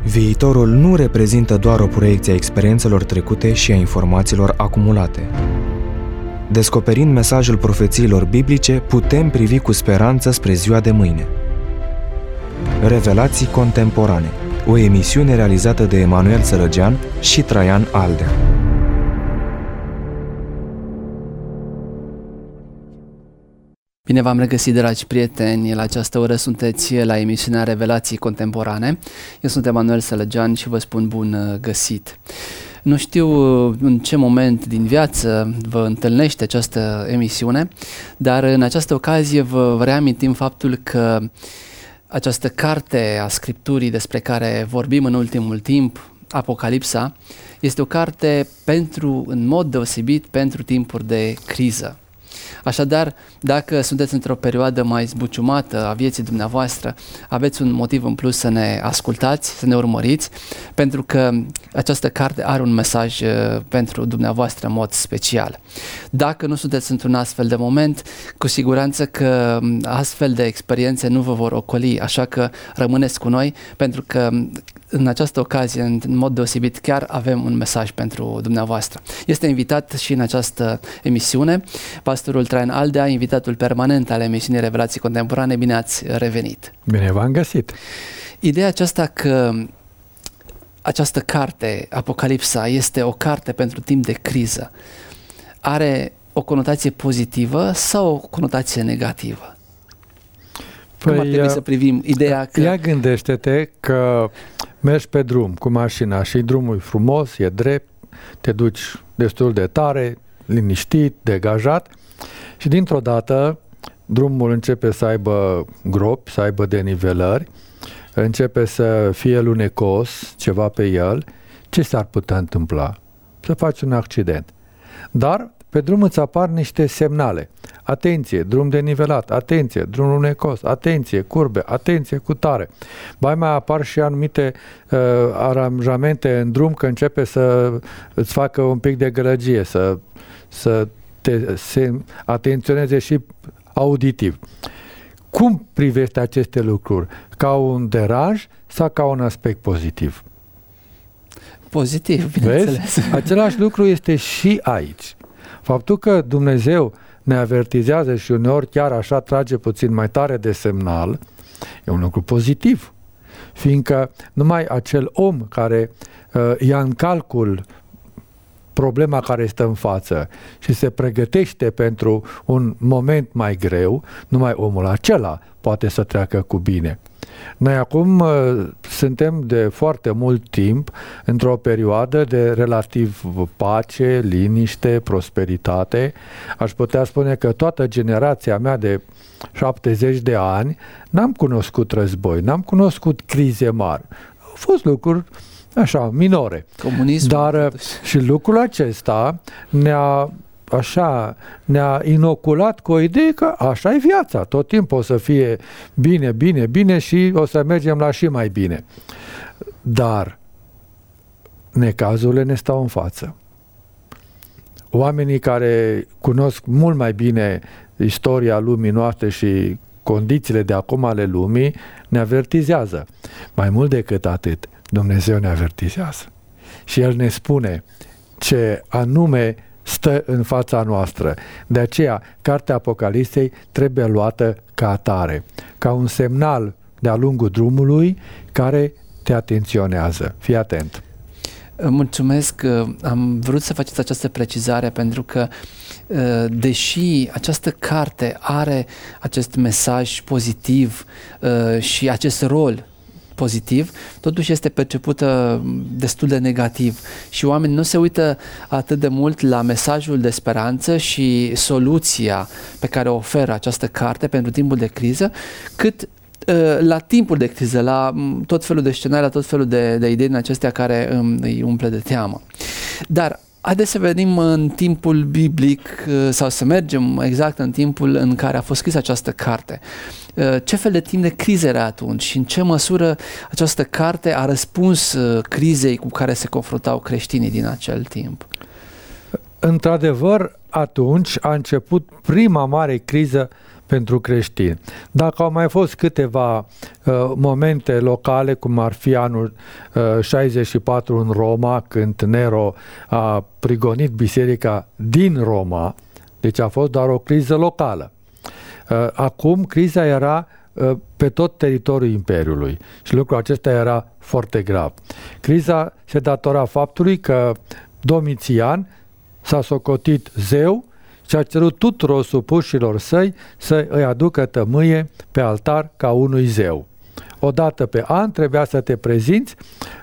Viitorul nu reprezintă doar o proiecție a experiențelor trecute și a informațiilor acumulate. Descoperind mesajul profețiilor biblice, putem privi cu speranță spre ziua de mâine. Revelații contemporane, o emisiune realizată de Emanuel Sărăgean și Traian Aldea. Bine v-am regăsit, dragi prieteni, la această oră sunteți la emisiunea Revelații Contemporane. Eu sunt Emanuel Sărăgean și vă spun bun găsit. Nu știu în ce moment din viață vă întâlnește această emisiune, dar în această ocazie vă reamintim faptul că această carte a Scripturii despre care vorbim în ultimul timp, Apocalipsa, este o carte în mod deosebit pentru timpuri de criză. Așadar, dacă sunteți într-o perioadă mai zbuciumată a vieții dumneavoastră, aveți un motiv în plus să ne ascultați, să ne urmăriți, pentru că această carte are un mesaj pentru dumneavoastră în mod special. Dacă nu sunteți într-un astfel de moment, cu siguranță că astfel de experiențe nu vă vor ocoli, așa că rămâneți cu noi, pentru că în această ocazie, în mod deosebit, chiar avem un mesaj pentru dumneavoastră. Este invitat și în această emisiune pastorul Traian Aldea, invitatul permanent al emisiunii Revelații Contemporane. Bine ați revenit! Bine v-am găsit! Ideea aceasta că această carte, Apocalipsa, este o carte pentru timp de criză, are o conotație pozitivă sau o conotație negativă? Cum ar trebui să privim ideea că... Ia gândește-te că mergi pe drum cu mașina și drumul e frumos, e drept, te duci destul de tare, liniștit, degajat și dintr-o dată drumul începe să aibă gropi, să aibă denivelări, începe să fie lunecos ceva pe el. Ce s-ar putea întâmpla? Să faci un accident. Dar pe drum îți apar niște semnale. Atenție, drum denivelat, atenție, drum lunecos, atenție, curbe, atenție, cutare. Mai apar și anumite aranjamente în drum că începe să îți facă un pic de gălăgie, să te atenționeze și auditiv. Cum privești aceste lucruri? Ca un deranj sau ca un aspect pozitiv? Pozitiv, bineînțeles. Vezi? Același lucru este și aici. Faptul că Dumnezeu ne avertizează și uneori chiar așa trage puțin mai tare de semnal, e un lucru pozitiv. Fiindcă numai acel om care ia în calcul problema care stă în față și se pregătește pentru un moment mai greu, numai omul acela poate să treacă cu bine. Noi acum suntem de foarte mult timp într-o perioadă de relativ pace, liniște, prosperitate. Aș putea spune că toată generația mea de 70 de ani n-am cunoscut război, n-am cunoscut crize mari. Au fost lucruri așa, minore. Comunismul. Dar și lucrul acesta ne-a inoculat cu o idee că așa e viața. Tot timpul o să fie bine, bine, bine și o să mergem la și mai bine. Dar necazurile ne stau în față. Oamenii care cunosc mult mai bine istoria lumii noastre și condițiile de acum ale lumii ne avertizează. Mai mult decât atât, Dumnezeu ne avertizează. Și El ne spune ce anume stă în fața noastră. De aceea, cartea Apocalipsei trebuie luată ca atare, ca un semnal de-a lungul drumului care te atenționează. Fii atent! Mulțumesc! Am vrut să faceți această precizare pentru că deși această carte are acest mesaj pozitiv și acest rol pozitiv, totuși este percepută destul de negativ și oamenii nu se uită atât de mult la mesajul de speranță și soluția pe care o oferă această carte pentru timpul de criză, cât la timpul de criză, la tot felul de scenarii, la tot felul de idei din acestea care îi umple de teamă. Dar haideți să venim în timpul biblic sau să mergem exact în timpul în care a fost scrisă această carte. Ce fel de timp de criză era atunci și în ce măsură această carte a răspuns crizei cu care se confruntau creștinii din acel timp? Într-adevăr, atunci a început prima mare criză pentru creștini. Dacă au mai fost câteva momente locale, cum ar fi anul 64 în Roma, când Nero a prigonit biserica din Roma, deci a fost doar o criză locală. Acum criza era pe tot teritoriul Imperiului și lucrul acesta era foarte grav. Criza se datora faptului că Domitian s-a socotit zeu și a cerut tuturor supușilor săi să îi aducă tămâie pe altar ca unui zeu. O dată pe an trebuia să te prezinți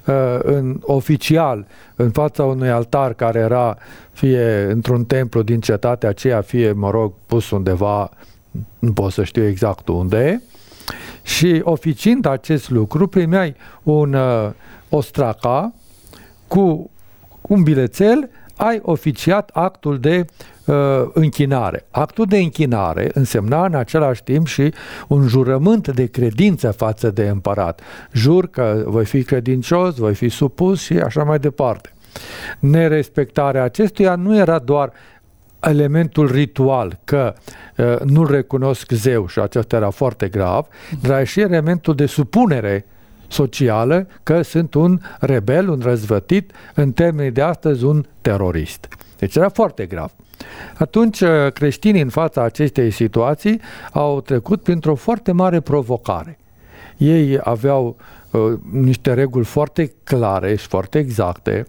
oficial în fața unui altar care era fie într-un templu din cetatea aceea, fie, pus undeva, nu pot să știu exact unde e, și oficiind acest lucru primeai un ostraca cu un bilețel, ai oficiat actul de închinare. Actul de închinare însemna în același timp și un jurământ de credință față de împărat. Jur că voi fi credincios, voi fi supus și așa mai departe. Nerespectarea acestuia nu era doar elementul ritual, că nu-l recunosc zeu și acesta era foarte grav, dar și elementul de supunere socială, că sunt un rebel, un răzvătit, în termenii de astăzi un terorist. Deci era foarte grav. Atunci creștinii în fața acestei situații au trecut printr-o foarte mare provocare. Ei aveau niște reguli foarte clare și foarte exacte,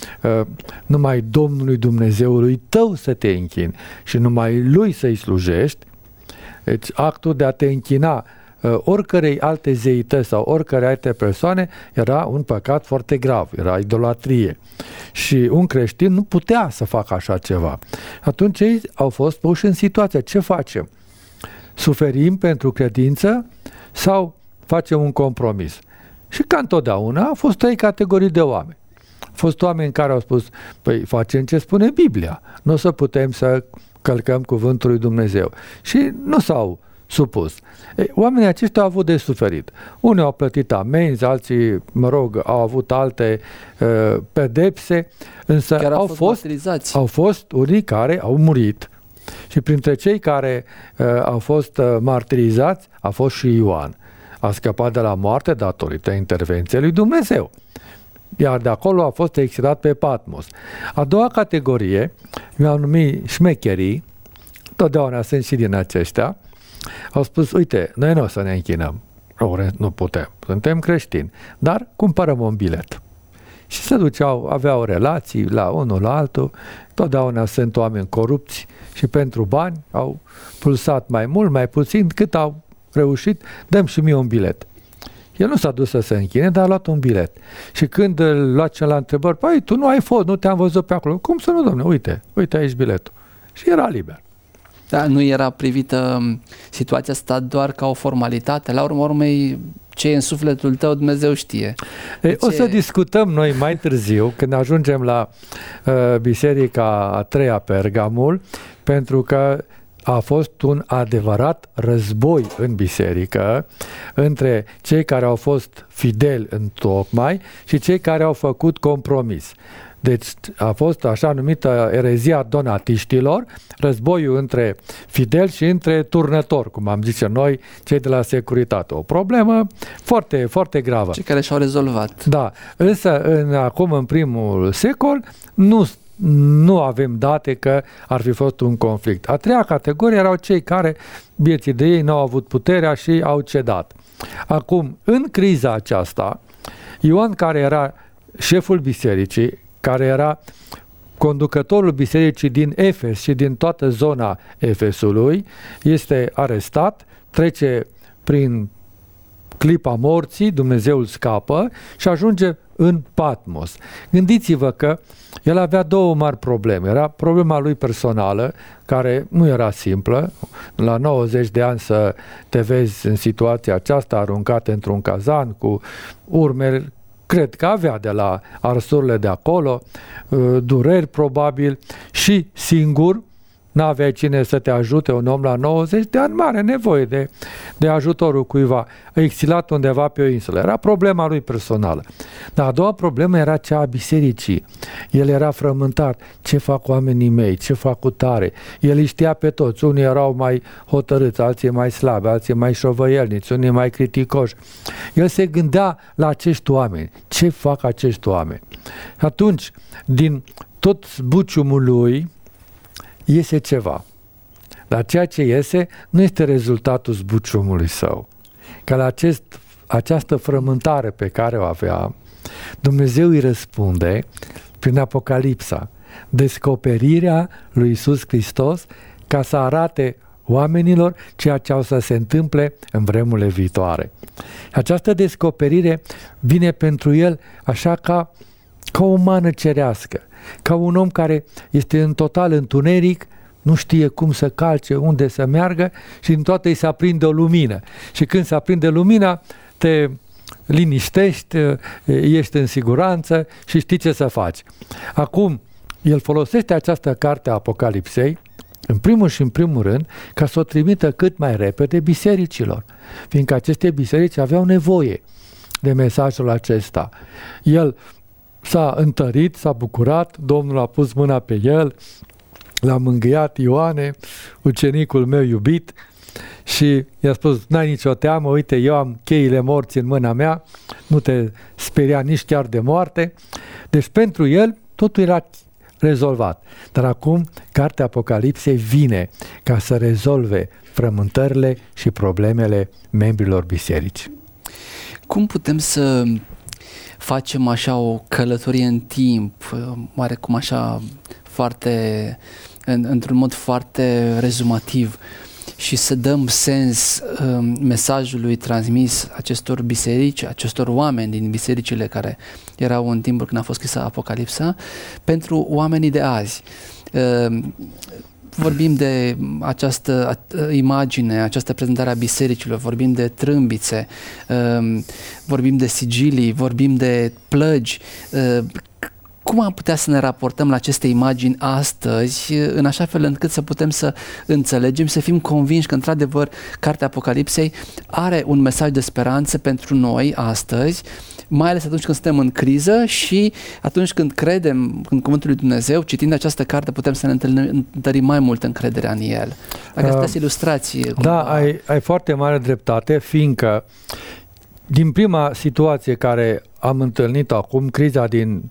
numai Domnului Dumnezeului tău să te închini și numai Lui să-i slujești. Deci actul de a te închina oricărei alte zeități sau oricărei alte persoane era un păcat foarte grav, era idolatrie. Și un creștin nu putea să facă așa ceva. Atunci ei au fost puși în situația, ce facem? Suferim pentru credință sau facem un compromis? Și ca întotdeauna au fost 3 categorii de oameni. Au fost oameni care au spus, păi facem ce spune Biblia, nu o să putem să călcăm cuvântul lui Dumnezeu. Și nu s-au supus. Oamenii aceștia au avut de suferit. Unii au plătit amenzi, alții, au avut alte pedepse, însă chiar au fost unii care au murit. Și printre cei care au fost martirizați a fost și Ioan. A scăpat de la moarte datorită intervenției lui Dumnezeu. Iar de acolo a fost exilat pe Patmos. A doua categorie, mi-au numit șmecherii, totdeauna sunt și din aceștia, au spus, uite, noi nu o să ne închinăm, nu putem, suntem creștini, dar cumpărăm un bilet. Și se duceau, aveau relații la unul la altul, totdeauna sunt oameni corupți și pentru bani au pulsat mai mult, mai puțin, cât au reușit, dăm și mie un bilet. El nu s-a dus să se închine, dar a luat un bilet. Și când îl lua la întrebări, păi, tu nu ai fost, nu te-am văzut pe acolo. Cum să nu, domne? Uite aici biletul. Și era liber. Da, nu era privită situația asta doar ca o formalitate. La urmă urmei, ce e în sufletul tău, Dumnezeu știe. O să discutăm noi mai târziu, când ajungem la biserica a 3-a Pergamul, pentru că a fost un adevărat război în biserică între cei care au fost fideli în tocmai și cei care au făcut compromis. Deci a fost așa numită erezia donatiștilor, războiul între fideli și între turnători, cum am zice noi, cei de la securitate. O problemă foarte, foarte gravă. Cei care și-au rezolvat. Da, însă acum în primul secol nu avem date că ar fi fost un conflict. A treia categorie erau cei care, vieții de ei, n-au avut puterea și au cedat. Acum, în criza aceasta, Ioan, care era șeful bisericii, care era conducătorul bisericii din Efes și din toată zona Efesului, este arestat, trece prin clipa morții, Dumnezeu îl scapă și ajunge în Patmos. Gândiți-vă că el avea 2 mari probleme. Era problema lui personală, care nu era simplă. La 90 de ani să te vezi în situația aceasta, aruncat într-un cazan cu urme, cred că avea de la arsurile de acolo, dureri probabil, și singur, n-aveai cine să te ajute, un om la 90 de ani mare nevoie de ajutorul cuiva, exilat undeva pe o insulă. Era problema lui personală. Dar a doua problemă era cea a bisericii. El era frământat. Ce fac oamenii mei? Ce fac cu tare? El îi știa pe toți. Unii erau mai hotărâți, alții mai slabi, alții mai șovăielnici, unii mai criticoși. El se gândea la acești oameni. Ce fac acești oameni? Atunci, din tot zbuciumul lui, iese ceva. Dar ceea ce iese nu este rezultatul zbuciumului său. Că la această frământare pe care o avea, Dumnezeu îi răspunde prin Apocalipsa, descoperirea lui Iisus Hristos ca să arate oamenilor ceea ce au să se întâmple în vremurile viitoare. Această descoperire vine pentru el așa ca o mană cerească, ca un om care este în total întuneric, nu știe cum să calce, unde să meargă și în toate îi se aprinde o lumină. Și când se aprinde lumina, te liniștești, ești în siguranță și știi ce să faci. Acum, el folosește această carte a Apocalipsei, în primul și în primul rând, ca să o trimită cât mai repede bisericilor, fiindcă aceste biserici aveau nevoie de mesajul acesta. El s-a întărit, s-a bucurat, Domnul a pus mâna pe el, l-a mângâiat: Ioane, ucenicul meu iubit, și i-a spus: n-ai nicio teamă, uite, eu am cheile morții în mâna mea, nu te speria nici chiar de moarte. Deci pentru el totul era rezolvat. Dar acum cartea Apocalipsei vine ca să rezolve frământările și problemele membrilor biserici. Cum putem să facem așa o călătorie în timp, oarecum așa foarte, într-un mod foarte rezumativ, și să dăm sens mesajului transmis acestor biserici, acestor oameni din bisericile care erau în timpul când a fost scrisă Apocalipsa, pentru oamenii de azi? Vorbim de această imagine, această prezentare a bisericilor, vorbim de trâmbițe, vorbim de sigilii, vorbim de plăgi. Cum am putea să ne raportăm la aceste imagini astăzi, în așa fel încât să putem să înțelegem, să fim convinși că, într-adevăr, Cartea Apocalipsei are un mesaj de speranță pentru noi astăzi, mai ales atunci când suntem în criză și atunci când credem în Cuvântul lui Dumnezeu, citind această carte, putem să ne întărim mai mult încrederea în el. Dacă astea ilustrații. Da, ai foarte mare dreptate, fiindcă din prima situație care am întâlnit acum, criza din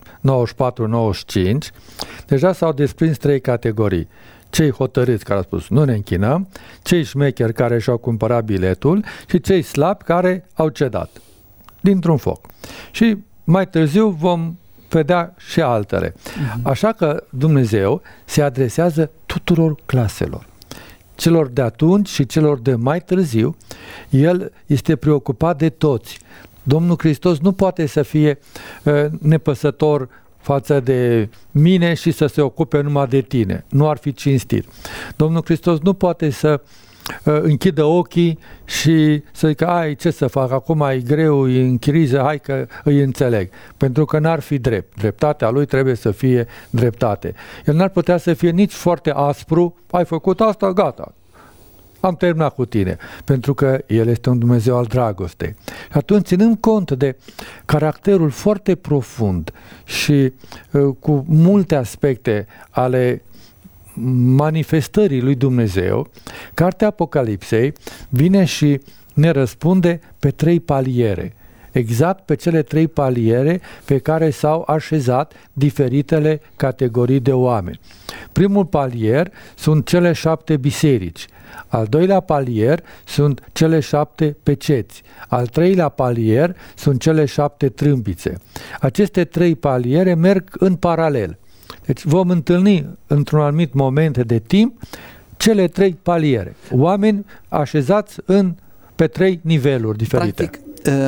94-95, deja s-au desprins 3 categorii. Cei hotărâți care au spus nu ne închinăm, cei șmecheri care și-au cumpărat biletul și cei slabi care au cedat dintr-un foc. Și mai târziu vom vedea și altele. Așa că Dumnezeu se adresează tuturor claselor. Celor de atunci și celor de mai târziu, El este preocupat de toți. Domnul Hristos nu poate să fie nepăsător față de mine și să se ocupe numai de tine. Nu ar fi cinstit. Domnul Hristos nu poate să închidă ochii și să zică: ai, ce să fac, acum e greu, e în criză, hai că îi înțeleg. Pentru că n-ar fi drept. Dreptatea lui trebuie să fie dreptate. El n-ar putea să fie nici foarte aspru: ai făcut asta, gata, am terminat cu tine, pentru că El este un Dumnezeu al dragostei. Și atunci, ținând cont de caracterul foarte profund și cu multe aspecte ale manifestării lui Dumnezeu, Cartea Apocalipsei vine și ne răspunde pe 3 paliere. Exact pe cele 3 paliere pe care s-au așezat diferitele categorii de oameni. Primul palier sunt cele 7 biserici. Al doilea palier sunt cele 7 peceți. Al treilea palier sunt cele 7 trâmbițe. Aceste 3 paliere merg în paralel. Deci vom întâlni într-un anumit moment de timp cele 3 paliere. Oameni așezați pe 3 niveluri diferite. Practic,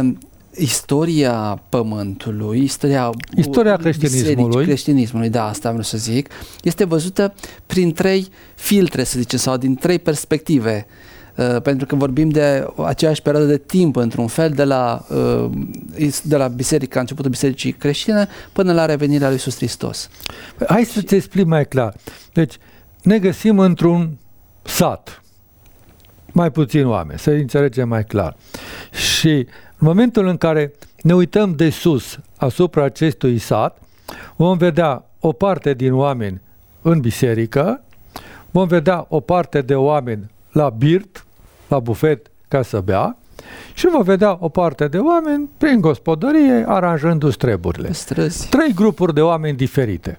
istoria Pământului, istoria creștinismului, da, asta vreau să zic, este văzută prin 3 filtre, să zicem, sau din 3 perspective, pentru că vorbim de aceeași perioadă de timp, într-un fel, de la biserica, începutul bisericii creștine, până la revenirea lui Iisus Hristos. Hai să-ți explic mai clar. Deci, ne găsim într-un sat, mai puțin oameni, să înțelegem mai clar. Și în momentul în care ne uităm de sus asupra acestui sat, vom vedea o parte din oameni în biserică, vom vedea o parte de oameni la birt, la bufet, ca să bea, și vom vedea o parte de oameni prin gospodărie, aranjându-și treburile. Străzi. 3 grupuri de oameni diferite.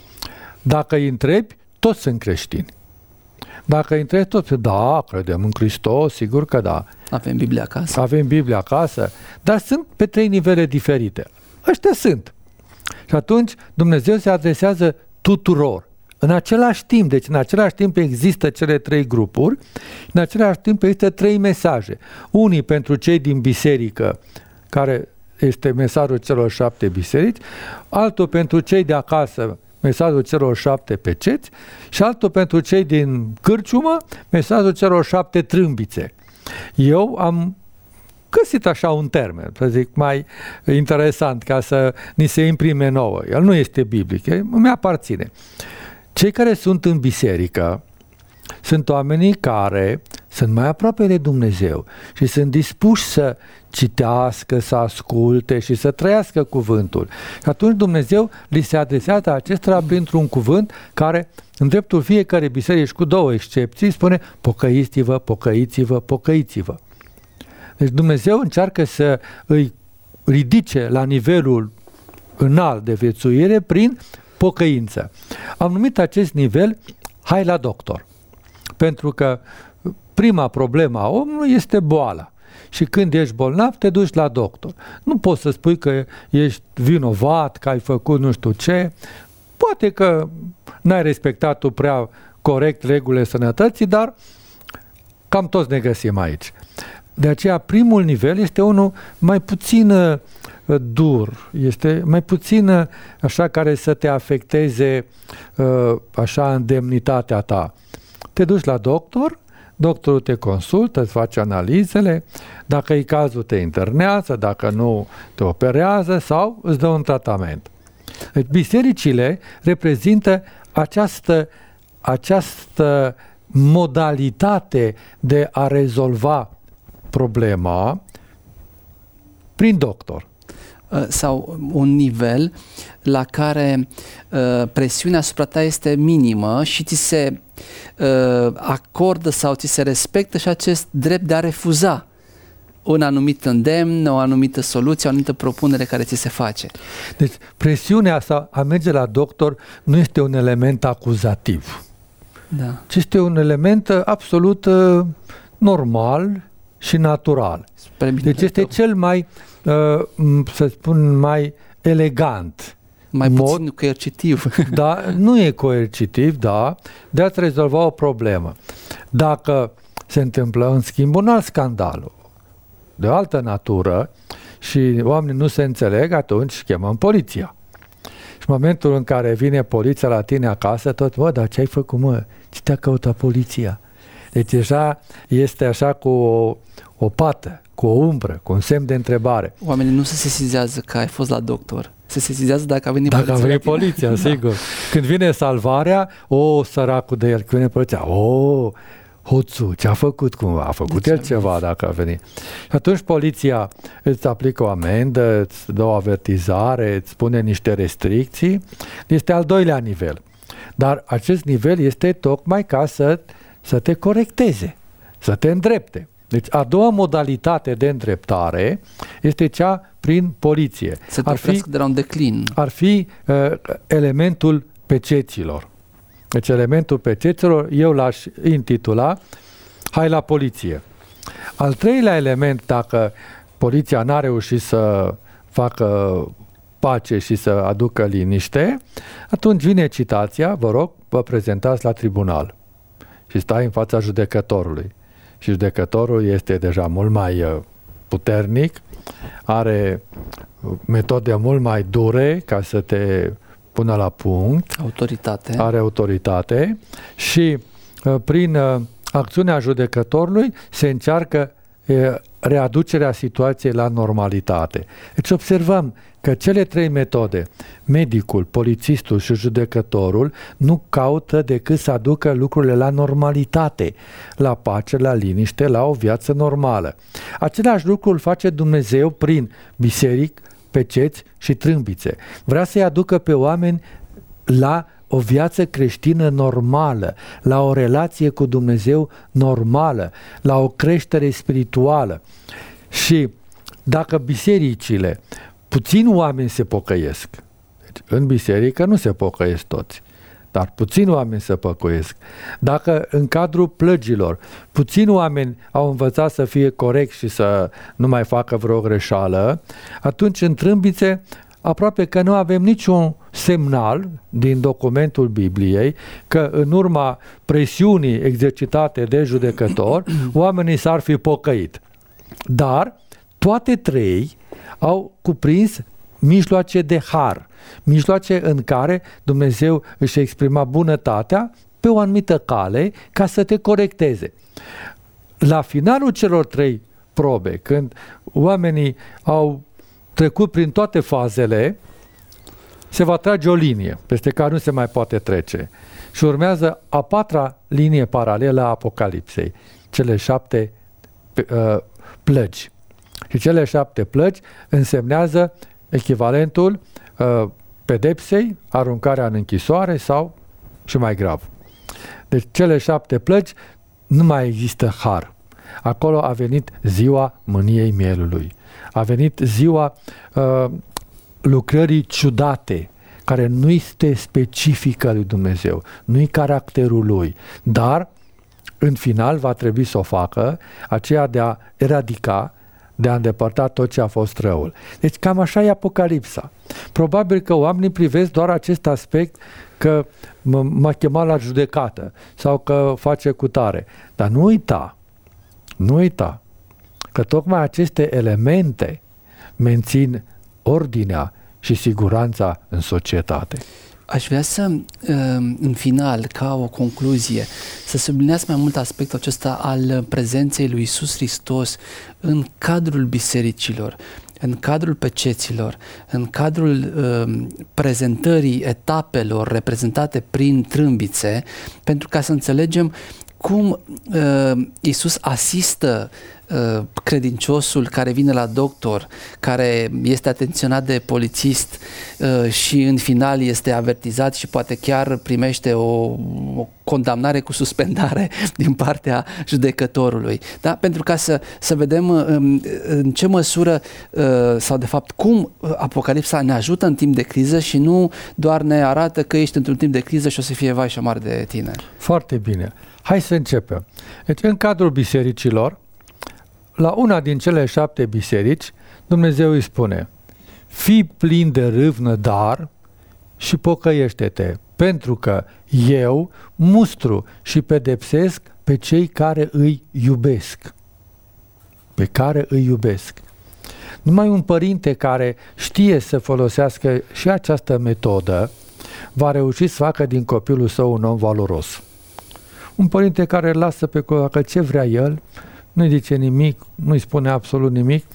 Dacă îi întrebi, toți sunt creștini. Dacă îi întrebi, toți, da, credem în Hristos, sigur că da. Avem Biblia acasă. Avem Biblia acasă, dar sunt pe 3 nivele diferite. Ăștia sunt. Și atunci Dumnezeu se adresează tuturor. În același timp, deci în același timp există cele 3 grupuri, în același timp există 3 mesaje. Unii pentru cei din biserică, care este mesajul celor 7 biserici, altul pentru cei de acasă, mesajul celor 7 peceți, și altul pentru cei din cârciumă, mesajul celor 7 trâmbițe. Eu am găsit așa un termen, să zic, mai interesant, ca să ni se imprime nouă. El nu este biblic, îmi aparține. Cei care sunt în biserică sunt oamenii care sunt mai aproape de Dumnezeu și sunt dispuși să citească, să asculte și să trăiască cuvântul. Și atunci Dumnezeu li se adresează acestora printr-un cuvânt care, în dreptul fiecare biserici, cu 2 excepții, spune: pocăiți-vă, pocăiți-vă, pocăiți-vă. Deci Dumnezeu încearcă să îi ridice la nivelul înalt de viețuire prin pocăință. Am numit acest nivel hai la doctor. Pentru că prima problemă a omului este boala. Și când ești bolnav, te duci la doctor. Nu poți să spui că ești vinovat, că ai făcut nu știu ce. Poate că n-ai respectat tu prea corect regulile sănătății, dar cam toți ne găsim aici. De aceea primul nivel este unul mai puțin dur, este mai puțin așa care să te afecteze așa îndemnitatea ta. Te duci la doctor, doctorul te consultă, îți face analizele, dacă e cazul te internează, dacă nu te operează sau îți dă un tratament. Deci bisericile reprezintă această modalitate de a rezolva problema prin doctor. Sau un nivel la care presiunea asupra ta este minimă și ți se acordă sau ți se respectă și acest drept de a refuza un anumit îndemn, o anumită soluție, o anumită propunere care ți se face. Deci presiunea sau a merge la doctor nu este un element acuzativ, da, ci este un element absolut normal și natural. Deci este cel mai, să spun, mai elegant. Mai puțin coercitiv. Da, nu e coercitiv, da, de a-ți rezolva o problemă. Dacă se întâmplă, în schimb, un alt scandal de o altă natură și oamenii nu se înțeleg, atunci chemăm poliția. Și în momentul în care vine poliția la tine acasă, tot, dar ce ai făcut, mă? Ce te-a căutat poliția? Deci deja este așa cu o pată, cu o umbră, cu un semn de întrebare. Oamenii nu se sesizează că ai fost la doctor. Se sesizează dacă a venit poliția. Dacă a venit poliția, sigur. Da. Când vine salvarea, săracul de el, când vine poliția, hoțul, ce a făcut? Cum a făcut el ceva dacă a venit? Și atunci poliția îți aplică o amendă, îți dă o avertizare, îți pune niște restricții. Este al 2-lea nivel. Dar acest nivel este tocmai ca să te corecteze, să te îndrepte. Deci a doua modalitate de îndreptare este cea prin poliție. Să te oprească de la un declin. Ar fi elementul peceților. Deci elementul peceților eu l-aș intitula hai la poliție. Al 3-lea element, dacă poliția n-a reușit să facă pace și să aducă liniște, atunci vine citația, vă rog, vă prezentați la tribunal și stai în fața judecătorului. Și judecătorul este deja mult mai puternic, are metode mult mai dure ca să te pună la punct. Autoritate. Are autoritate și prin acțiunea judecătorului se încearcă readucerea situației la normalitate. Deci observăm că cele trei metode, medicul, polițistul și judecătorul, nu caută decât să aducă lucrurile la normalitate, la pace, la liniște, la o viață normală. Același lucru îl face Dumnezeu prin biserici, peceți și trâmbițe. Vrea să-i aducă pe oameni la o viață creștină normală, la o relație cu Dumnezeu normală, la o creștere spirituală. Și dacă bisericile, puțini oameni se pocăiesc, deci în biserică nu se pocăiesc toți, dar puțini oameni se pocăiesc. Dacă în cadrul plăgilor puțini oameni au învățat să fie corecți și să nu mai facă vreo greșeală, atunci în trâmbițe aproape că nu avem niciun semnal din documentul Bibliei că în urma presiunii exercitate de judecător, oamenii s-ar fi pocăit. Dar toate trei au cuprins mijloace de har, mijloace în care Dumnezeu își exprima bunătatea pe o anumită cale ca să te corecteze. La finalul celor trei probe, când oamenii au trecut prin toate fazele, se va trage o linie peste care nu se mai poate trece. Și urmează a patra linie paralelă a Apocalipsei, cele 7 plăgi. Și cele 7 plăgi însemnează echivalentul pedepsei, aruncarea în închisoare sau și mai grav. Deci cele 7 plăgi nu mai există har. Acolo a venit ziua mâniei mielului. A venit ziua lucrării ciudate, care nu este specifică lui Dumnezeu, nu-i caracterul lui, dar în final va trebui să o facă, aceea de a eradica, de a îndepărta tot ce a fost răul. Deci cam așa e Apocalipsa. Probabil că oamenii privesc doar acest aspect că m-a chemat la judecată sau că face cutare. Dar nu uita că tocmai aceste elemente mențin ordinea și siguranța în societate. Aș vrea să, în final, ca o concluzie, să subliniați mai mult aspectul acesta al prezenței lui Iisus Hristos în cadrul bisericilor, în cadrul peceților, în cadrul prezentării etapelor reprezentate prin trâmbițe, pentru ca să înțelegem cum Iisus asistă credinciosul care vine la doctor, care este atenționat de polițist și în final este avertizat și poate chiar primește o condamnare cu suspendare din partea judecătorului. Da? Pentru ca să vedem în ce măsură sau de fapt cum Apocalipsa ne ajută în timp de criză și nu doar ne arată că ești într-un timp de criză și o să fie vai și amar de tine. Foarte bine. Hai să începem. Deci în cadrul bisericilor, la una din cele 7 biserici, Dumnezeu îi spune: fii plin de râvnă, dar și pocăiește-te, pentru că eu mustru și pedepsesc pe cei care îi iubesc. Pe care îi iubesc. Numai un părinte care știe să folosească și această metodă va reuși să facă din copilul său un om valoros. Un părinte care îl lasă pe că ce vrea el, nu-i zice nimic, nu-i spune absolut nimic,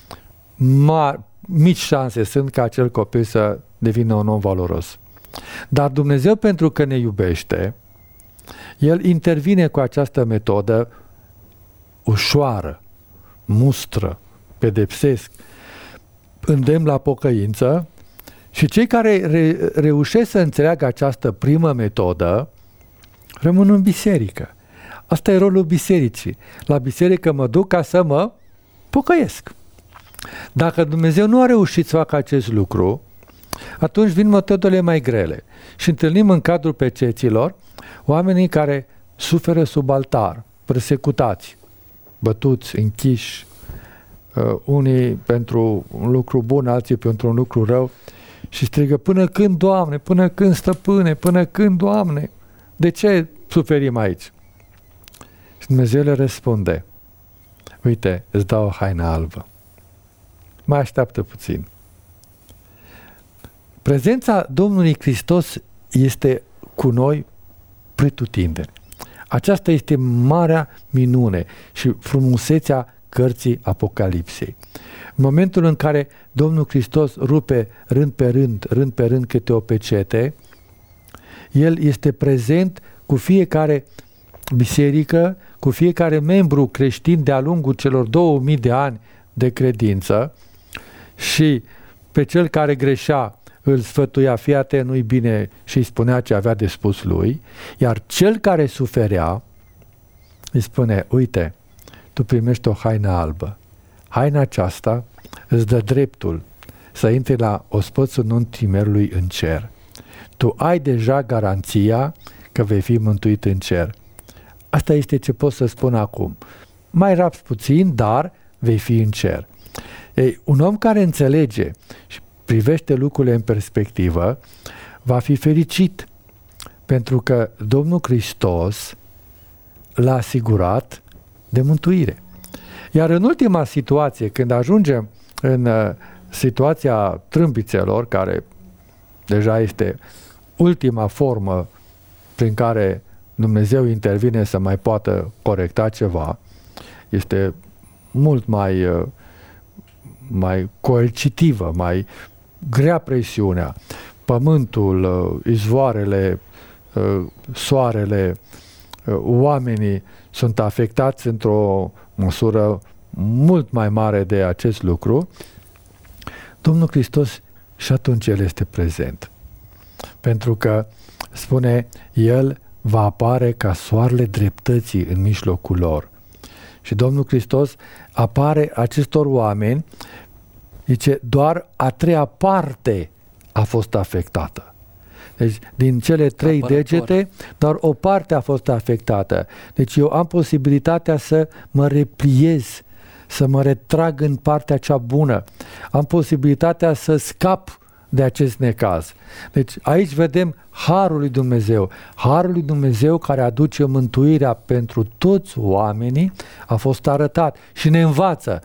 mici șanse sunt ca acel copil să devină un om valoros. Dar Dumnezeu, pentru că ne iubește, El intervine cu această metodă ușoară, mustră, pedepsesc, îndemn la pocăință și cei care reușesc să înțeleagă această primă metodă rămân în biserică. Asta e rolul bisericii. La biserică mă duc ca să mă pocăiesc. Dacă Dumnezeu nu a reușit să facă acest lucru, atunci vin metodele mai grele. Și întâlnim în cadrul peceților oamenii care suferă sub altar, persecutați, bătuți, închiși, unii pentru un lucru bun, alții pentru un lucru rău și strigă: până când, Doamne, până când, Stăpâne, până când, Doamne? De ce suferim aici? Și Dumnezeu le răspunde: uite, îți dau o haină albă. Mai așteaptă puțin. Prezența Domnului Hristos este cu noi pretutindeni. Aceasta este marea minune și frumusețea cărții Apocalipsei. În momentul în care Domnul Hristos rupe rând pe rând câte o pecete, El este prezent cu fiecare biserică, cu fiecare membru creștin de-a lungul celor 2000 de ani de credință și pe cel care greșea îl sfătuia, fii atent, nu-i bine, și îi spunea ce avea de spus lui, iar cel care suferea îi spune, uite, tu primești o haină albă. Haina aceasta îți dă dreptul să intri la ospățul nunții merului în cer. Tu ai deja garanția că vei fi mântuit în cer. Asta este ce pot să spun acum. Mai rapți puțin, dar vei fi în cer. Ei, un om care înțelege și privește lucrurile în perspectivă, va fi fericit, pentru că Domnul Hristos l-a asigurat de mântuire. Iar în ultima situație, când ajungem în situația trâmbițelor, care deja este ultima formă prin care Dumnezeu intervine să mai poată corecta ceva, este mult mai coercitivă, mai grea presiunea. Pământul, izvoarele, soarele, oamenii sunt afectați într-o măsură mult mai mare de acest lucru. Domnul Hristos și atunci El este prezent. Pentru că, spune, El va apare ca soarele dreptății în mijlocul lor. Și Domnul Hristos apare acestor oameni, zice, doar a treia parte a fost afectată. Deci, din cele 3 degete, doar o parte a fost afectată. Deci eu am posibilitatea să mă repliez, să mă retrag în partea cea bună. Am posibilitatea să scap de acest necaz. Deci aici vedem harul lui Dumnezeu. Harul lui Dumnezeu care aduce mântuirea pentru toți oamenii a fost arătat și ne învață.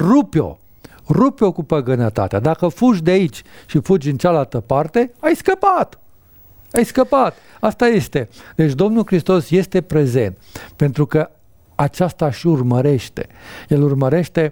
Rupe-o cu păgânătatea. Dacă fugi de aici și fugi în cealaltă parte, ai scăpat. Ai scăpat. Asta este. Deci Domnul Hristos este prezent pentru că aceasta și urmărește. El urmărește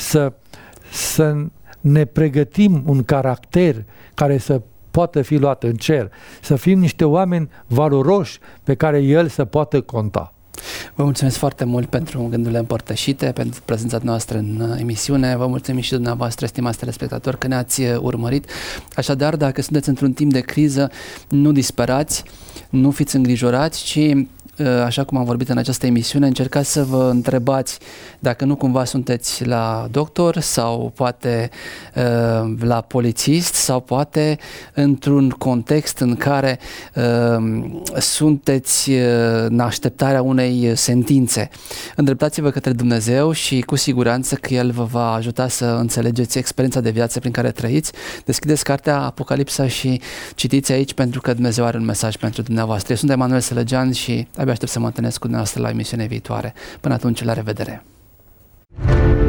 să ne pregătim un caracter care să poată fi luat în cer, să fim niște oameni valoroși pe care El să poată conta. Vă mulțumesc foarte mult pentru gândurile împărtășite, pentru prezența noastră în emisiune. Vă mulțumim și dumneavoastră, stimați telespectatori, că ne-ați urmărit. Așadar, dacă sunteți într-un timp de criză, nu disperați, nu fiți îngrijorați, ci așa cum am vorbit în această emisiune, încercați să vă întrebați dacă nu cumva sunteți la doctor sau poate la polițist sau poate într-un context în care sunteți în așteptarea unei sentințe. Îndreptați-vă către Dumnezeu și cu siguranță că El vă va ajuta să înțelegeți experiența de viață prin care trăiți. Deschideți cartea Apocalipsa și citiți aici, pentru că Dumnezeu are un mesaj pentru dumneavoastră. Eu sunt Emanuel Sălăgean și abia aștept să mă întâlnesc cu dumneavoastră la emisiune viitoare. Până atunci, la revedere!